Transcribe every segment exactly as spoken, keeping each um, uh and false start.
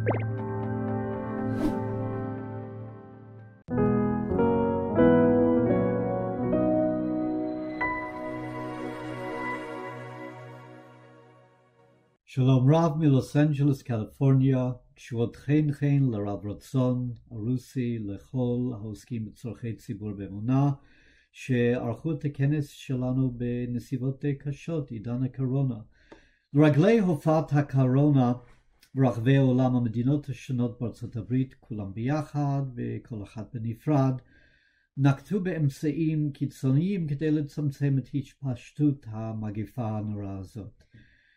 שלום רב מלוס אנג'לס, קליפורניה, קשורות חן חן לרב רצון הרוסי לכל העוסקים בצורכי ציבור באמונה, שערכו את הכנס שלנו בנסיבות די קשות, עידן הקורונה. לרגלי הופעת הקורונה ברחבי העולם, המדינות השונות בארצות הברית, כולם ביחד וכל אחד בנפרד, נקטו באמצעים קיצוניים כדי לצמצם את התפשטות המגפה הנוראה הזאת.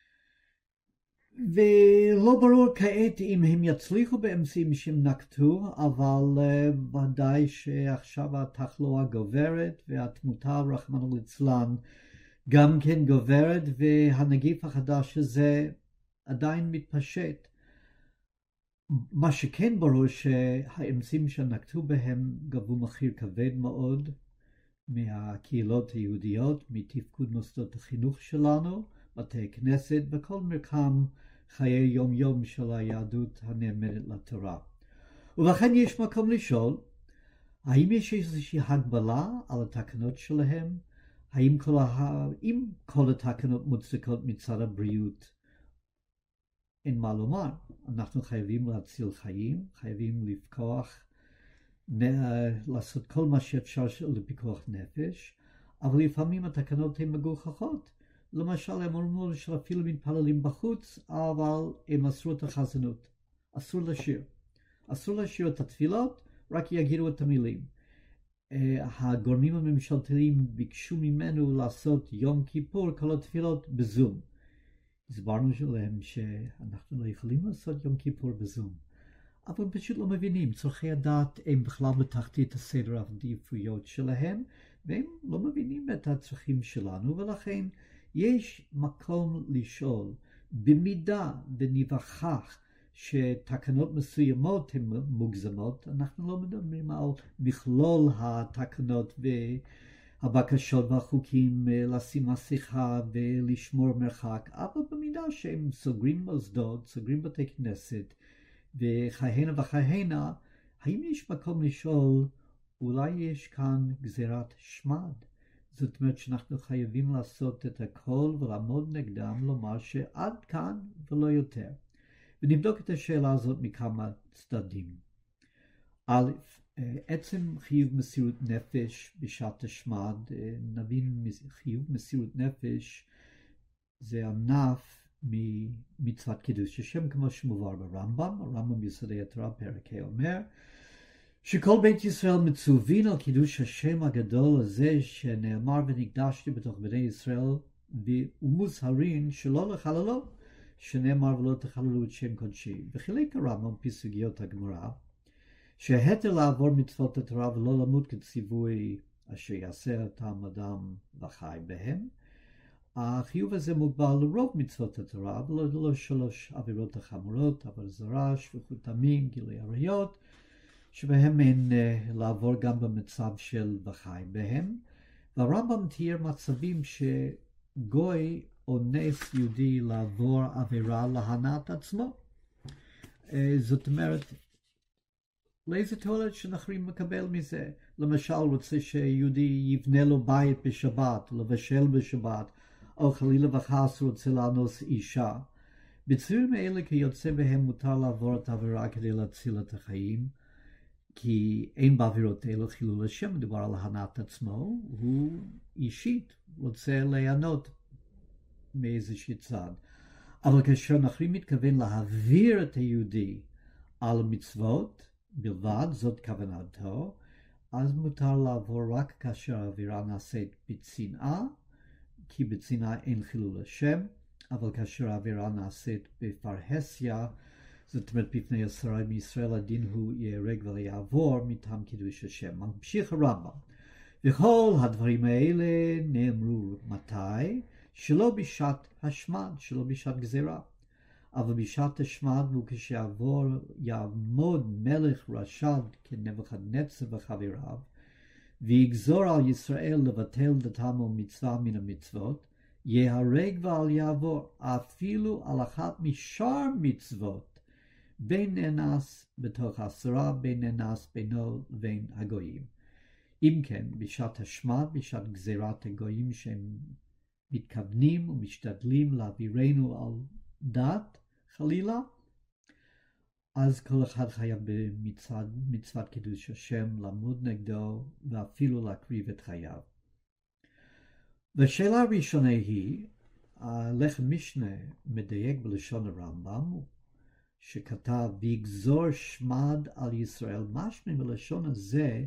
ולא ברור כעת אם הם יצליחו באמצעים שהם נקטו, אבל uh, ודאי שעכשיו התחלואה גוברת והתמותה רחמנא ליצלן גם כן גוברת, והנגיף החדש הזה עדיין מתפשט. מה שכן ברור שהאמצעים שנקטו בהם גבו מחיר כבד מאוד מהקהילות היהודיות, מתפקוד מוסדות החינוך שלנו, בתי כנסת וכל מרקם חיי יום יום של היהדות הנאמנת לתורה. ולכן יש מקום לשאול, האם יש איזושהי הגבלה על התקנות שלהם? האם כל, ה... אם כל התקנות מוצדקות מצד הבריאות? אין מה לומר. אנחנו חייבים להציל חיים, חייבים לפקוח, לעשות כל מה שאפשר לפיקוח נפש, אבל לפעמים התקנות הן מגוחכות. למשל, הם אומרים שאפילו מתפללים בחוץ, אבל הם אסרו את החזנות. אסור לשיר. אסור לשיר את התפילות, רק יגידו את המילים. הגורמים הממשלתיים ביקשו ממנו לעשות יום כיפור, כל התפילות בזום. הסברנו להם שאנחנו לא יכולים לעשות יום כיפור בזום. אבל הם פשוט לא מבינים. צורכי הדת הם בכלל בתחתית הסדר העדיפויות שלהם, והם לא מבינים את הצרכים שלנו, ולכן יש מקום לשאול, במידה וניווכח שתקנות מסוימות הן מוגזמות, אנחנו לא מדברים על מכלול התקנות והבקשות והחוקים לשים מסכה ולשמור מרחק, אבל במידה שהם סוגרים מוסדות, סוגרים בתי כנסת וכהנה וכהנה, האם יש מקום לשאול, אולי יש כאן גזירת שמד? זאת אומרת שאנחנו חייבים לעשות את הכל ולעמוד נגדם, לומר שעד כאן ולא יותר. ונבדוק את השאלה הזאת מכמה צדדים. א', עצם חיוב מסירות נפש בשעת השמד, נבין חיוב מסירות נפש זה ענף ממצוות קידוש השם, כמו שמובא ברמב"ם. הרמב"ם יסודי התורה פרק ה' אומר שכל בית ישראל מצווין על קידוש השם הגדול הזה שנאמר ונקדשתי בתוך בני ישראל, ומוזהרין שלא לחללו, שנאמר ולא תחללו את שם קודשי. וחילק הרמב"ם פסוגיות הגמרא שההתר לעבור מצוות התורה ולא למות כציווי אשר יעשה אותם אדם וחי בהם, החיוב הזה מוגבל לרוב מצוות התורה, ולא לא שלוש עבירות החמורות, אבל זרע, שפיכות דמים, גילוי עריות, שבהם אין uh, לעבור גם במצב של וחי בהם. והרמב"ם תיאר מצבים שגוי אונס יהודי לעבור עבירה להנאת עצמו. Uh, זאת אומרת, לאיזה תועלת שנחרים מקבל מזה? למשל, רוצה שיהודי יבנה לו בית בשבת, לבשל בשבת, או חלילה וחס רוצה לאנוס אישה. בצירים האלה כיוצא בהם מותר לעבור את העבירה כדי להציל את החיים, כי אין בעבירות אלו חילול השם, מדובר על הנאת עצמו, הוא אישית רוצה ליהנות מאיזושהי צד. אבל כאשר נחרים מתכוון להעביר את היהודי על מצוות בלבד, זאת כוונתו, אז מותר לעבור רק כאשר העבירה נעשית בצנעה, כי בצנעה אין חילול השם, אבל כאשר העבירה נעשית בפרהסיה, זאת אומרת בפני עשרה מישראל, הדין הוא ייהרג ולא יעבור מטעם קידוש השם. ממשיך הרמב"ם, וכל הדברים האלה נאמרו מתי? שלא בשעת השמד, שלא בשעת גזירה. אבל בשעת השמד הוא כשיעבור, יעמוד מלך רשע כנבוכדנצר וחבריו, ויגזור על ישראל לבטל דתם ומצווה מן המצוות, ייהרג ואל יעבור, אפילו על אחת משאר מצוות, בין נאנס בתוך העשרה, בין נאנס בינו לבין הגויים. אם כן, בשעת השמד, בשעת גזירת הגויים שהם מתכוונים ומשתדלים להעבירנו על דת, חלילה, אז כל אחד חייב במצוות, מצוות קידוש השם, לעמוד נגדו ואפילו להקריב את חייו. והשאלה הראשונה היא, הלחם משנה מדייק בלשון הרמב"ם, שכתב ויגזור שמד על ישראל, משמע בלשון הזה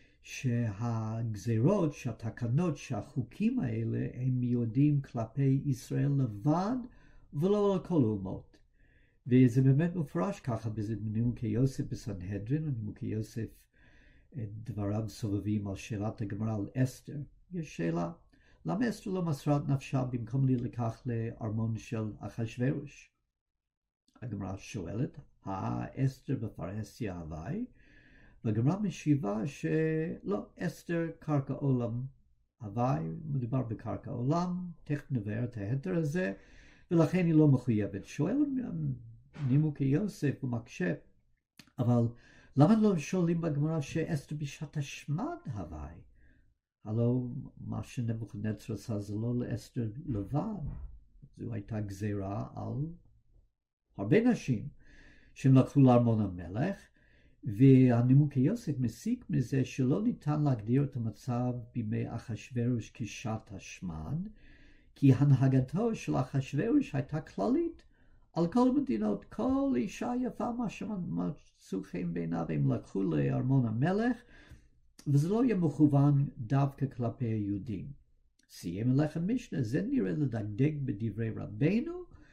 שהגזירות, שהתקנות, שהחוקים האלה הם מיועדים כלפי ישראל לבד ולא על כל האומות. וזה באמת מפורש ככה בנימוקי יוסף בסנהדרין, ונימוקי יוסף דבריו סובבים על שאלת הגמרא על אסתר. יש שאלה, למה אסתר לא מסרה את נפשה במקום להילקח לארמון של אחשוורוש? הגמרא שואלת, האסתר בפרהסיה הווי? והגמרא משיבה שלא, אסתר קרקע עולם הווי, מדובר בקרקע עולם, תכף נבאר את ההתר הזה, ולכן היא לא מחויבת. שואל נימוקי יוסף ומקשה, אבל למה לא שואלים בגמרא שאסתר בשעת השמד הווי? הלא מה שנבוכדנצר עשה זה לא לאסתר לבד, זו הייתה גזירה על הרבה נשים שהם לקחו לארמון המלך, והנימוקי יוסף מסיק מזה שלא ניתן להגדיר את המצב בימי אחשוורוש כשעת השמד, כי הנהגתו של אחשוורוש הייתה כללית על כל המדינות. כל אישה יפה מה שמצאו חן בעיניו הם לקחו לארמון המלך, וזה לא יהיה מכוון דווקא כלפי היהודים. סיים הלחם משנה, זה נראה לדקדק בדברי רבנו,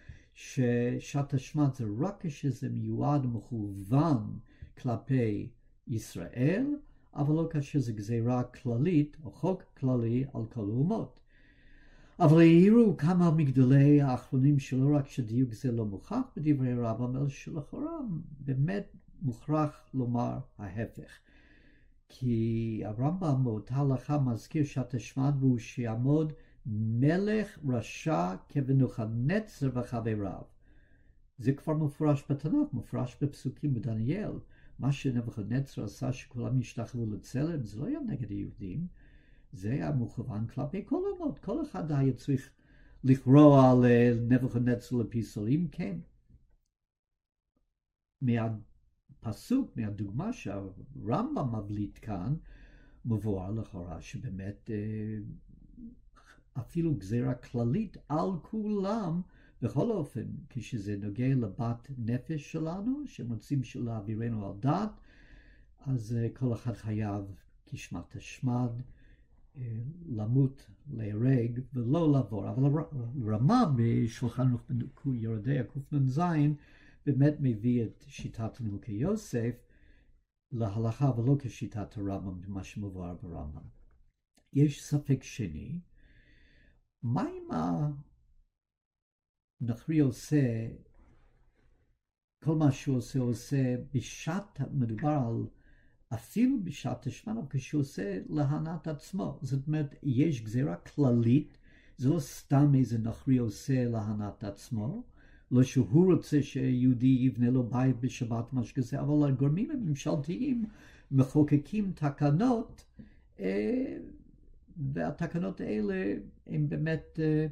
ששעת השמד זה רק כשזה מיועד ומכוון כלפי ישראל, אבל לא כאשר זה גזירה כללית או חוק כללי על כל האומות. אבל העירו כמה מגדולי האחרונים שלא רק שדיוק זה לא מוכח בדברי רבם, אלא שלכאורה באמת מוכרח לומר ההפך. כי הרמב"ם באותה הלכה מזכיר שעת השמד והוא שיעמוד מלך רשע כבנבוכדנצר וחבריו. זה כבר מפורש בתנ"ך, מפורש בפסוקים בדניאל. מה שנבוכדנצר עשה שכולם ישתחוו לצלם, זה לא היה נגד היהודים, זה היה מכוון כלפי כל האומות. כל אחד היה צריך לקרוא על נבוכדנצר לפיסול. אם כן, מהפסוק, מהדוגמה שהרמב"ם מבליט כאן, מבואר לכאורה שבאמת אפילו גזירה כללית על כולם, בכל אופן, כשזה נוגע לבת נפש שלנו, שמוצאים להעבירנו על דת, אז כל אחד חייב כשמת השמד, למות, להירג, ולא לעבור. אבל הרמ"א בשולחן ערוך יורדי קנ"ז, באמת מביא את שיטת נימוקי יוסף להלכה, ולא כשיטת הרמב"ם, מה שמבואר ברמב"ם. יש ספק שני, מה אם הנוכרי עושה, כל מה שהוא עושה, עושה בשעת, מדובר על אפילו בשעת השמד, אבל כשהוא עושה להנאת עצמו. זאת אומרת, יש גזירה כללית, זה לא סתם איזה נוכרי עושה להנאת עצמו, לא שהוא רוצה שיהודי יבנה לו בית בשבת, משהו כזה, אבל הגורמים הממשלתיים מחוקקים תקנות, אה, והתקנות האלה הן באמת אה,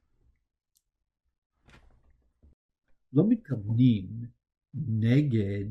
לא מתכוונים נגד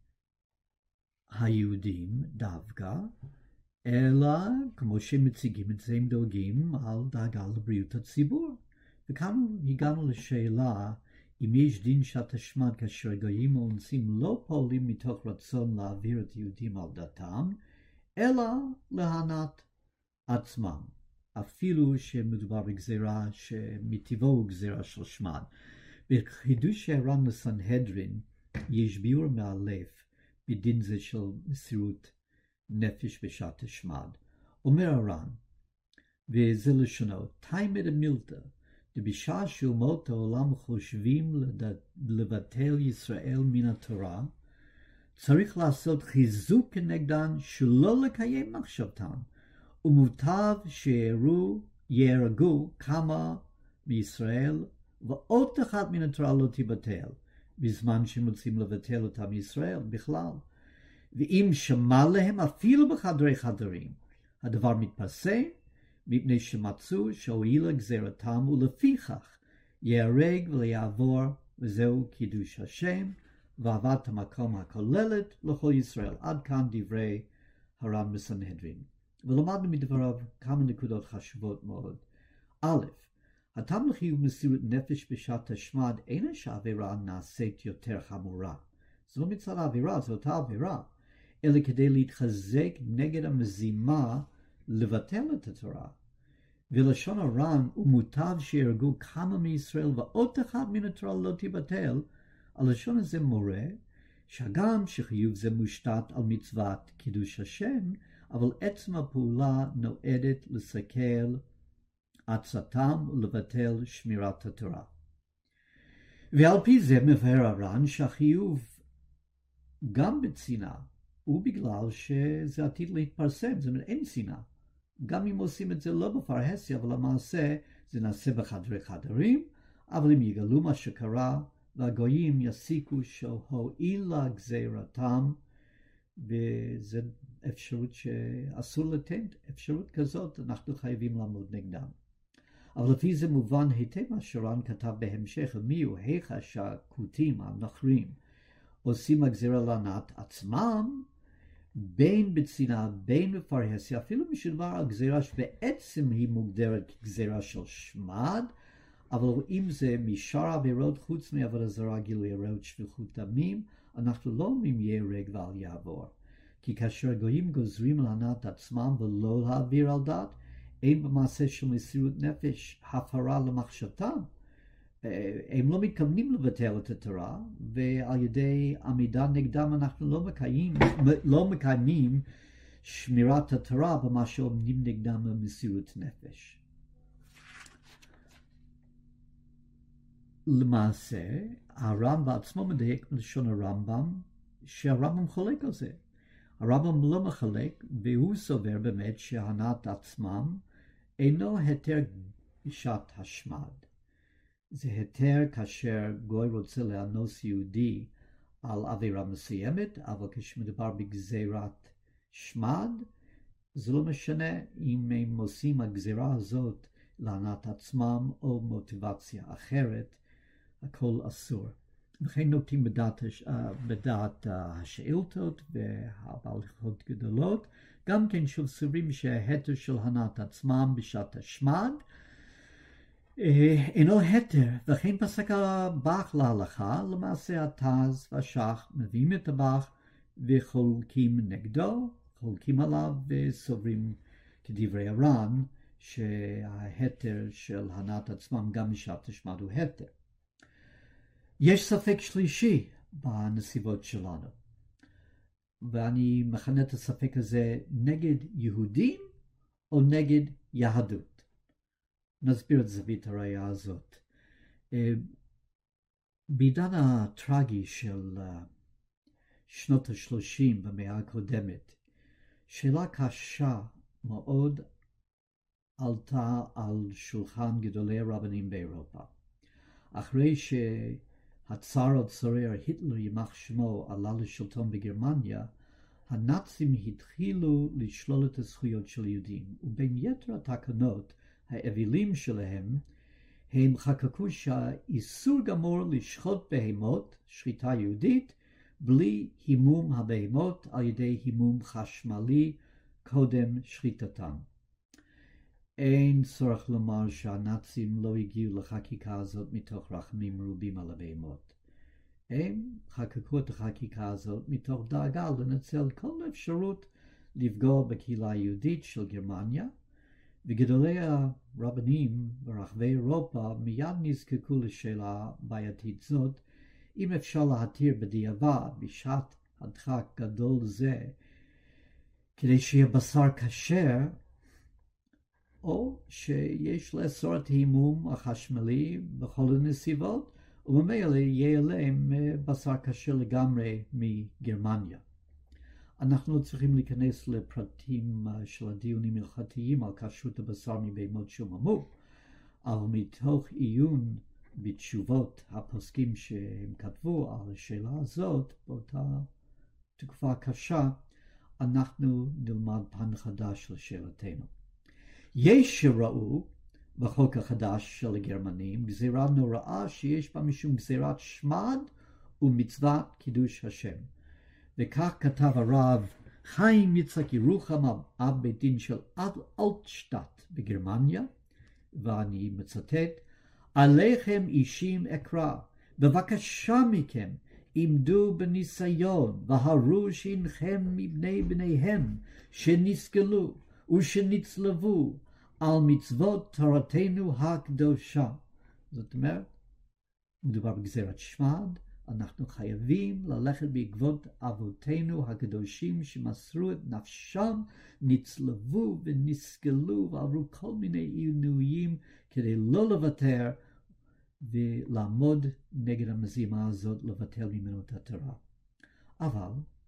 היהודים דווקא, אלא כמו שמציגים את זה, הם דואגים על דאגה לבריאות הציבור. וכאן הגענו לשאלה, אם יש דין שעת השמד כאשר הגויים האונסים לא פועלים מתוך רצון להעביר את יהודים על דתם, אלא להנאת עצמם, אפילו שמדובר בגזירה שמטבעו הוא גזירה של שמד. בחידוש הר"ן לסנהדרין יש ביאור מאלף בדין זה של מסירות נפש בשעת השמד. אומר הר"ן, וזה לשונו, תימא דמילתא, דבשעה שאומות העולם חושבים לבטל ישראל מן התורה, צריך לעשות חיזוק כנגדן שלא לקיים מחשבתן, ומוטב שיהרגו כמה מישראל, ועוד אחת מן התורה לא תבטל, בזמן שהם רוצים לבטל אותם ישראל בכלל. ואם שמע להם אפילו בחדרי חדרים, הדבר מתפרסם מפני שמצאו שהועילה גזירתם, ולפיכך ייהרג ויעבור, וזהו קידוש השם ואהבת המקום הכוללת לכל ישראל. עד כאן דברי הר"ן בסנהדרין. ולמדנו מדבריו כמה נקודות חשובות מאוד. א', הטעם לחיוב מסירות נפש בשעת השמד אינה שהעבירה נעשית יותר חמורה. זו לא מצד העבירה, זו אותה עבירה, אלא כדי להתחזק נגד המזימה לבטל את התורה. ולשון הר"ן, ומוטב שיהרגו כמה מישראל ואות אחד מן התורה לא תיבטל, הלשון הזה מורה שגם שחיוב זה מושתת על מצוות קידוש השם, אבל עצם הפעולה נועדת לסכל עצתם ולבטל שמירת התורה. ועל פי זה מבאר הר"ן שהחיוב גם בצנעה, ובגלל שזה עתיד להתפרסם, זאת אומרת אין צנעה. גם אם עושים את זה לא בפרהסיה, אבל למעשה זה נעשה בחדרי חדרים, אבל אם יגלו מה שקרה, והגויים יסיקו שהועילה גזירתם, וזו אפשרות שאסור לתת, אפשרות כזאת אנחנו חייבים לעמוד נגדם. אבל לפי זה מובן היטב מה שר"ן כתב בהמשך, מיהו היכא שהכותים, הנוכרים, עושים הגזירה לענת עצמם, בין בצנעה, בין בפרהסיה, אפילו משדבר הגזירה שבעצם היא מוגדרת כגזירה של שמד, אבל אם זה משאר העבירות חוץ מעבודה זרה, גילוי עריות, שפיכות דמים, אנחנו לא אומרים ייהרג ואל יעבור. כי כאשר הגויים גוזרים על ענת עצמם ולא להעביר על דת, אין במעשה של מסירות נפש הפרה למחשבתם. הם לא מתכוונים לבטל את התורה, ועל ידי עמידה נגדם אנחנו לא מקיימים, לא מקיימים שמירת התורה במה שעומדים נגדם במסירות נפש. למעשה, הר"ן בעצמו מדייק בלשון הרמב"ם, שהרמב"ם חולק על זה. הרמב"ם לא מחלק, והוא סובר באמת שהענת עצמם אינו היתר בשעת השמד. זה היתר כאשר גוי רוצה לאנוס יהודי על עבירה מסוימת, אבל כשמדובר בגזירת שמד, זה לא משנה אם הם עושים הגזירה הזאת לענת עצמם או מוטיבציה אחרת, הכל אסור. וכן נוטים בדעת, בדעת השאילתות והבעלויות גדולות, גם כן שוב סוברים שההתר של ענת עצמם בשעת השמד, אינו התר, וכן פסק הבח להלכה, למעשה התז והשח מביאים את הבח וחולקים נגדו, חולקים עליו וסוברים כדברי הר"ן, שההתר של ענת עצמם גם בשעת השמד הוא התר. יש ספק שלישי בנסיבות שלנו, ואני מכנה את הספק הזה נגד יהודים או נגד יהדות. נסביר את זווית הראייה הזאת. בעידן הטרגי של שנות ה-שלושים במאה הקודמת, שאלה קשה מאוד עלתה על שולחן גדולי הרבנים באירופה. אחרי שהצאר הצורר היטלר יימח שמו עלה לשלטון בגרמניה, הנאצים התחילו לשלול את הזכויות של יהודים, ובין יתר התקנות האווילים שלהם, הם חקקו שהאיסור גמור לשחוט בהמות, שחיטה יהודית, בלי הימום הבהמות על ידי הימום חשמלי קודם שחיטתם. אין צורך לומר שהנאצים לא הגיעו לחקיקה הזאת מתוך רחמים מרובים על הבהמות. הם חקקו את החקיקה הזאת מתוך דאגה לנצל כל אפשרות לפגוע בקהילה היהודית של גרמניה, וגדולי הרבנים ברחבי אירופה מיד נזקקו לשאלה בעייתית זאת, אם אפשר להתיר בדיעבד בשעת הדחק גדול זה, כדי שיהיה בשר כשר, או שיש לאסור את ההימום החשמלי בכל הנסיבות, וממילא יהיה להם בשר כשר לגמרי מגרמניה. אנחנו לא צריכים להיכנס לפרטים של הדיונים הלכתיים על כשרות הבשר מבהמות שוממו, אבל מתוך עיון בתשובות הפוסקים שהם כתבו על השאלה הזאת, באותה תקופה קשה, אנחנו נלמד פן חדש לשאלתנו. יש שראו בחוק החדש של הגרמנים גזירה נוראה שיש בה משום גזירת שמד ומצוות קידוש השם. וכך כתב הרב חיים יצחק ירוחם, אב בית דין של אלטשטאט בגרמניה, ואני מצטט: עליכם אישים אקרא, בבקשה מכם, עמדו בניסיון, והראו שהנכם מבני בניהם, שנסגלו ושנצלבו על מצוות תורתנו הקדושה. זאת אומרת, מדובר בגזירת שמד, אנחנו חייבים ללכת בעקבות אבותינו הקדושים שמסרו את נפשם, נצלבו ונסגלו ועברו כל מיני עינויים כדי לא לוותר ולעמוד נגד המזימה הזאת, לבטל ממנו את התורה. אבל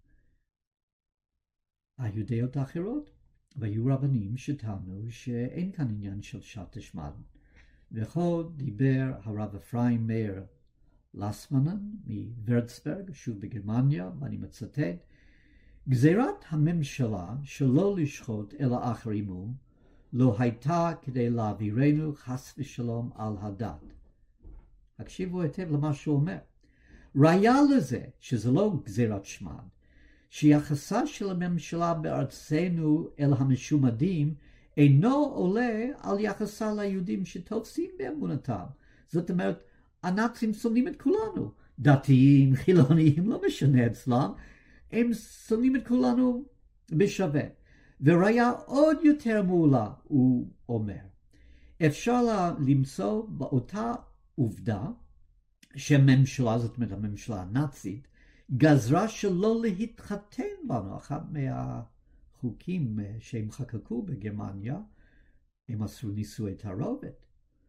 היו דעות אחרות, והיו רבנים שטענו שאין כאן עניין של שעת השמד. וכה דיבר הרב אפרים מאיר לסמנן מוורצברג, שוב בגרמניה, ואני מצטט: גזירת הממשלה שלא לשחוט אלא אחר אימום לא הייתה כדי להעבירנו חס ושלום על הדת. הקשיבו היטב למה שהוא אומר. ראיה לזה שזה לא גזירת שמד, שיחסה של הממשלה בארצנו אל המשומדים אינו עולה על יחסה ליהודים שתופסים באמונתם. זאת אומרת, הנאצים שונאים את כולנו, דתיים, חילוניים, לא משנה אצלם, הם שונאים את כולנו בשווה. וראיה עוד יותר מעולה, הוא אומר, אפשר למצוא באותה עובדה שהממשלה, זאת אומרת הממשלה הנאצית, גזרה שלא להתחתן בנו. אחד מהחוקים שהם חקקו בגרמניה, הם עשו נישואי תערובת.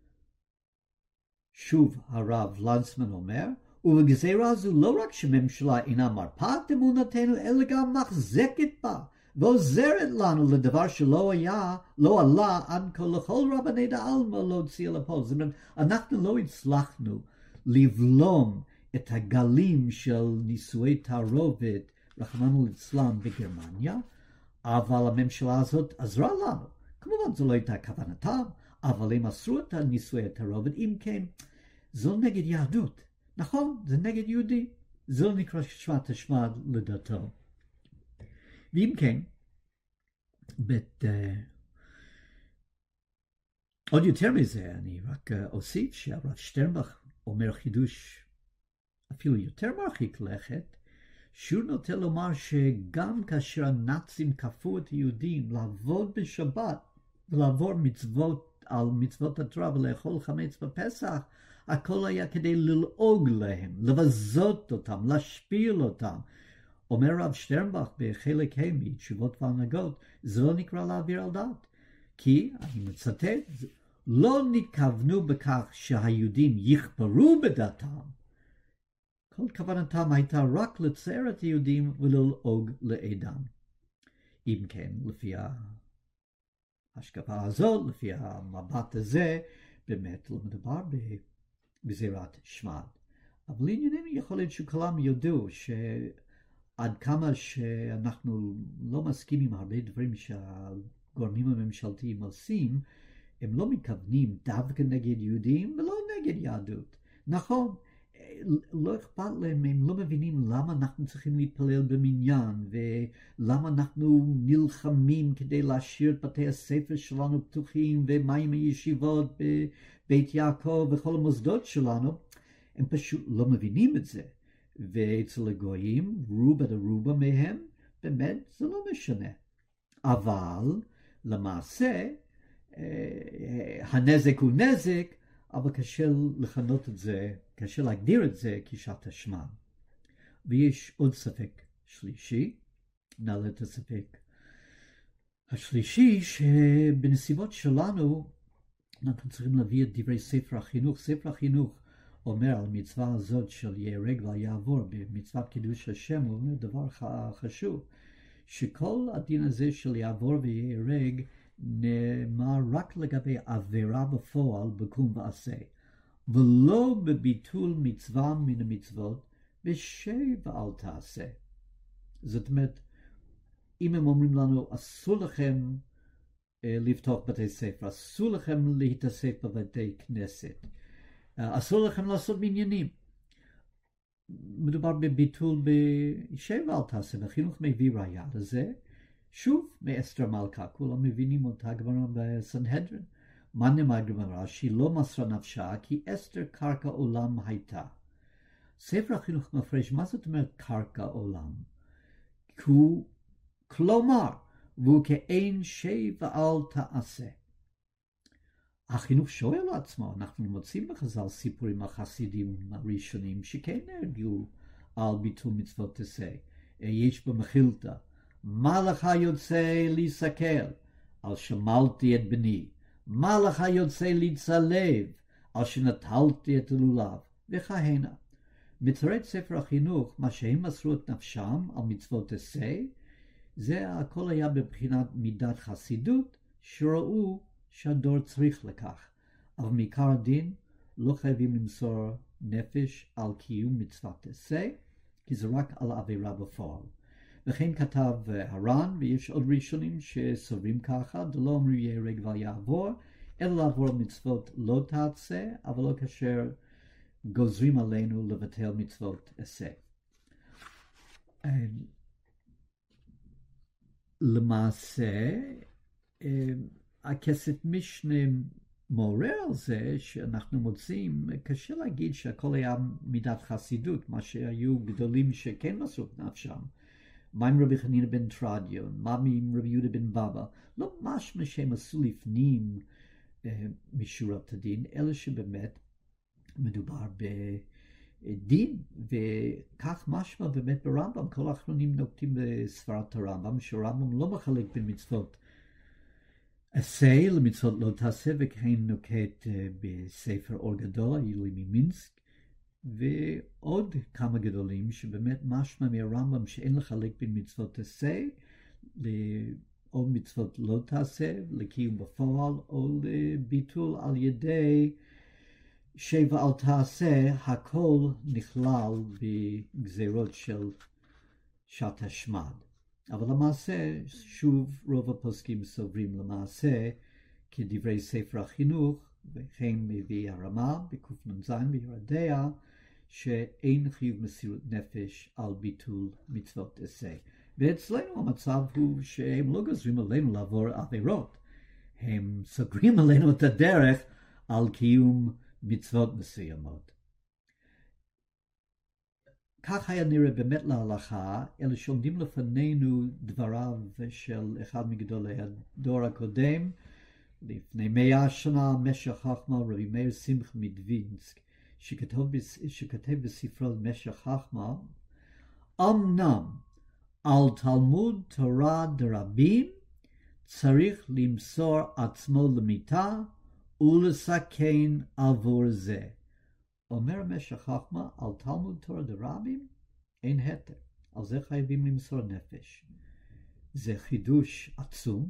שוב הרב לנצמן אומר, ובגזירה זו לא רק שממשלה אינה מרפאה את אמונתנו, אלא גם מחזקת בה, ועוזרת לנו לדבר שלא היה, לא עלה עד כה לכל רבני דעלמא להוציא לפועל. זאת אומרת, אנחנו לא הצלחנו לבלום את הגלים של נישואי תערובת, רחמנא ליצלן, בגרמניה, אבל הממשלה הזאת עזרה לנו. כמובן זו לא הייתה כוונתם, אבל הם אסרו את נישואי התערובת. אם כן, זו נגד יהדות. נכון, זה נגד יהודי. זה לא נקרא שעת השמד לדתו. ואם כן, בת, uh, עוד יותר מזה, אני רק uh, אוסיף שהרב שטרנבך אומר חידוש אפילו יותר מרחיק לכת, שהוא נוטה לומר שגם כאשר הנאצים כפו את היהודים לעבוד בשבת ולעבור מצוות על מצוות התורה ולאכול חמץ בפסח, הכל היה כדי ללעוג להם, לבזות אותם, להשפיל אותם. אומר רב שטרנבך בחלק ה' מתשובות והנהגות, זה לא נקרא להעביר על דת. כי, אני מצטט, לא נתכוונו בכך שהיהודים יכפרו בדתם. כל כוונתם הייתה רק לצייר את היהודים וללעוג לעדם. אם כן, לפי ההשקפה הזאת, לפי המבט הזה, באמת לא מדובר בגזירת שמד. אבל לענייננו יכול להיות שכולם יודעו שעד כמה שאנחנו לא מסכימים עם הרבה דברים שהגורמים הממשלתיים עושים, הם לא מתכוונים דווקא נגד יהודים ולא נגד יהדות. נכון, לא אכפת להם, הם לא מבינים למה אנחנו צריכים להתפלל במניין, ולמה אנחנו נלחמים כדי להשאיר את בתי הספר שלנו פתוחים, ומים הישיבות בבית יעקב וכל המוסדות שלנו. הם פשוט לא מבינים את זה. ואצל הגויים, רובה דרובה מהם, באמת זה לא משנה. אבל למעשה, הנזק הוא נזק, אבל קשה לכנות את זה, קשה להגדיר את זה כשעת השמד. ויש עוד ספק שלישי, נעלה את הספק השלישי, שבנסיבות שלנו אנחנו צריכים להביא את דברי ספר החינוך. ספר החינוך אומר על המצווה הזאת של ייהרג ויעבור, במצוות קידוש השם, הוא אומר דבר חשוב, שכל הדין הזה של יעבור וייהרג, נאמר רק לגבי עבירה בפועל בקום ועשה. ולא בביטול מצווה מן המצוות, ושב ואל תעשה. זאת אומרת, אם הם אומרים לנו, אסור לכם אה, לפתוח בתי ספר, אסור לכם להתעסק בבתי כנסת, אה, אסור לכם לעשות מניינים. מדובר בביטול בשב ואל תעשה, והחינוך מביא ראיה לזה, שוב מאסתר מלכה, כולם מבינים אותה גמרא בסנהדרין. מה נאמר גמרא? שהיא לא מסרה נפשה, כי אסתר קרקע עולם הייתה. ספר החינוך מפרש, מה זאת אומרת קרקע עולם? הוא, כלומר, והוא כאין שב ואל תעשה. החינוך שואל לעצמו, אנחנו מוצאים בחז"ל סיפורים החסידים הראשונים שכן נהרגו על ביטול מצוות תעשה. יש במחילתא, מה לך יוצא להסתכל על שמלתי את בני, מה לך יוצא להצלב על שנטלתי את הלולב, וכהנה. מתרד ספר החינוך, מה שהם מסרו את נפשם על מצוות תעשה, זה הכל היה בבחינת מידת חסידות, שראו שהדור צריך לכך. אבל מעיקר הדין לא חייבים למסור נפש על קיום מצוות תעשה, כי זה רק על עבירה בפועל. וכן כתב הר"ן, ויש עוד ראשונים שסוברים ככה, דלא אמרו ייהרג ואל יעבור, אלא לעבור מצוות לא תעשה, אבל לא כאשר גוזרים עלינו לבטל מצוות עשה. למעשה, הכסף משנה מעורר על זה שאנחנו מוצאים, קשה להגיד שהכל היה מידת חסידות, מה שהיו גדולים שכן מסרו את נפשם. מה עם רבי חנינא בן תרדיון? מה עם רבי יהודה בן בבא? לא משמע שהם עשו לפנים אה, משורת הדין, אלא שבאמת מדובר בדין, וכך משמע באמת ברמב"ם. כל האחרונים נוקטים בסברת הרמב"ם, שהרמב"ם לא מחלק בין מצוות עשה למצוות לא תעשה, וכן נוקט בספר אור גדול, העילוי ממינסק, ועוד כמה גדולים שבאמת משמע מהרמב"ם שאין לחלק בין מצוות עשה או מצוות לא תעשה, לקיום בפועל או לביטול על ידי שב ואל תעשה. הכל נכלל בגזירות של שעת השמד. אבל למעשה, שוב רוב הפוסקים סוברים למעשה, כדברי ספר החינוך, וכן מביא הרמה בקנ"ז בירדיה, שאין חיוב מסירות נפש על ביטול מצוות עשה. ואצלנו המצב הוא שהם לא גוזרים עלינו לעבור עבירות, הם סוגרים עלינו את הדרך על קיום מצוות מסוימות. כך היה נראה באמת להלכה, אלא שעומדים לפנינו דבריו של אחד מגדולי הדור הקודם, לפני מאה שנה, משך חכמה, רבי מאיר שמחה מדווינסק, שכתב, שכתב בספרו משך חכמה, אמנם על תלמוד תורה דרבים צריך למסור עצמו למיתה ולסכן עבור זה. אומר משך חכמה, על תלמוד תורה דרבים אין היתר, על זה חייבים למסור נפש. זה חידוש עצום,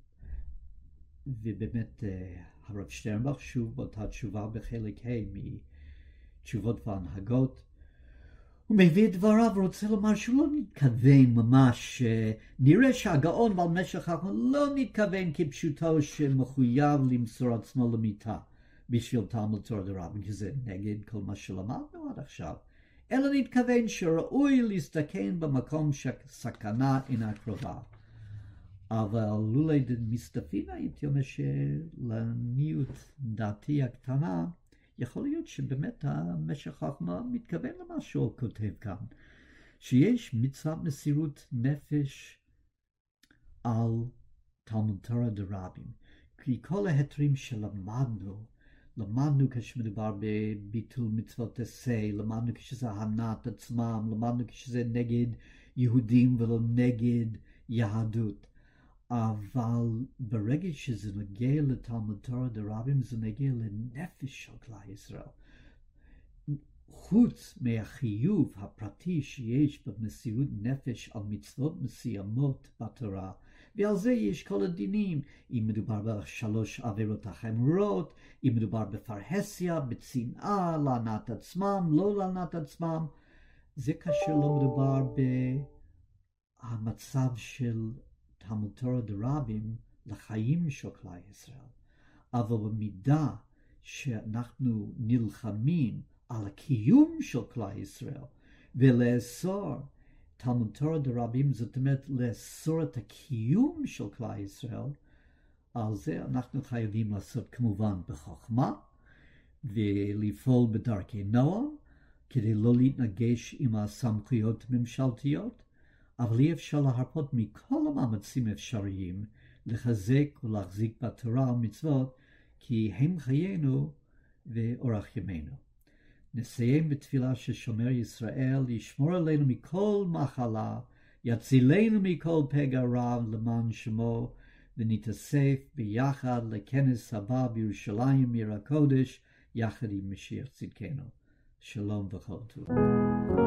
ובאמת הרב שטרנבך שוב באותה תשובה בחלק ה' מתשובות והנהגות, הוא מביא את דבריו ורוצה לומר שהוא לא נתכוון ממש, נראה שהגאון בעל משך חכמה לא נתכוון כפשוטו שמחויב למסור עצמו למיתה בשביל תלמוד תורה דרבים, כי זה נגד כל מה שלמדנו עד עכשיו, אלא נתכוון שראוי להסתכן במקום שהסכנה אינה קרובה. אבל לולי מסתפינה, הייתי אומר שלעניות דעתי הקטנה, יכול להיות שבאמת המשך חכמה מתכוון למה שהוא כותב כאן, שיש מצוות מסירות נפש על תלמוד תורה דרבים. כי כל ההתרים שלמדנו, למדנו כשמדובר בביטול מצוות עשה, למדנו כשזה הנעת עצמם, למדנו כשזה נגד יהודים ולא נגד יהדות. אבל ברגע שזה נוגע לתלמוד תורה דרבים, זה נוגע לנפש של כלל ישראל. חוץ מהחיוב הפרטי שיש במסירות נפש על מצוות מסוימות בתורה, ועל זה יש כל הדינים, אם מדובר בשלוש עבירות החמורות, אם מדובר בפרהסיה, בצנעה, להנאת עצמם, לא להנאת עצמם, זה כאשר לא מדובר במצב של תלמוד תורה דרבים לחיים של כלל ישראל. אבל במידה שאנחנו נלחמים על הקיום של כלל ישראל, ולאסור תלמוד תורה דרבים, זאת אומרת לאסור את הקיום של כלל ישראל, על זה אנחנו חייבים לעשות כמובן בחוכמה, ולפעול בדרכי נועם, כדי לא להתנגש עם הסמכויות ממשלתיות, אבל אי אפשר להרפות מכל המאמצים אפשריים לחזק ולהחזיק בתורה ומצוות, כי הם חיינו ואורח ימינו. נסיים בתפילה ששומר ישראל ישמור עלינו מכל מחלה, יצילנו מכל פגע רע למען שמו, ונתאסף ביחד לכנס הבא בירושלים עיר הקודש, יחד עם משיח צדקנו. שלום וכל טוב.